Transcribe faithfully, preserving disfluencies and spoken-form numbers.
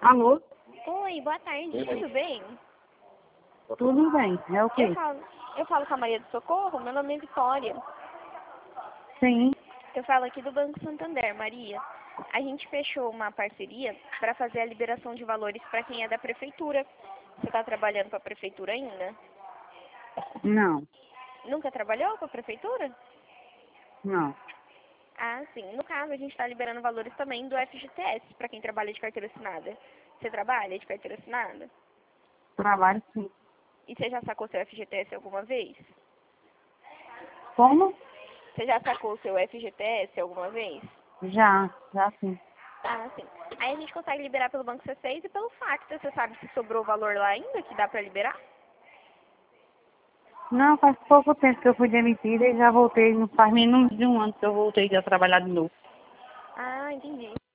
Alô? Oi, boa tarde, tudo bem? Tudo bem, é o quê? Eu falo, eu falo com a Maria do Socorro, meu nome é Vitória. Sim. Eu falo aqui do Banco Santander, Maria. A gente fechou uma parceria para fazer a liberação de valores para quem é da prefeitura. Você está trabalhando para a prefeitura ainda? Não, Nunca trabalhou para a prefeitura? não. Ah, sim. No caso, a gente está liberando valores também do F G T S para quem trabalha de carteira assinada. Você trabalha de carteira assinada? Trabalho sim. E você já sacou seu F G T S alguma vez? Como? Você já sacou o seu F G T S alguma vez? Já, já sim. Ah, sim. Aí a gente consegue liberar pelo Banco C seis e pelo fax. Você sabe se sobrou valor lá ainda que dá para liberar? Não, faz pouco tempo que eu fui demitida e já voltei, não faz menos de um ano que eu voltei a trabalhar de novo. Ah, entendi.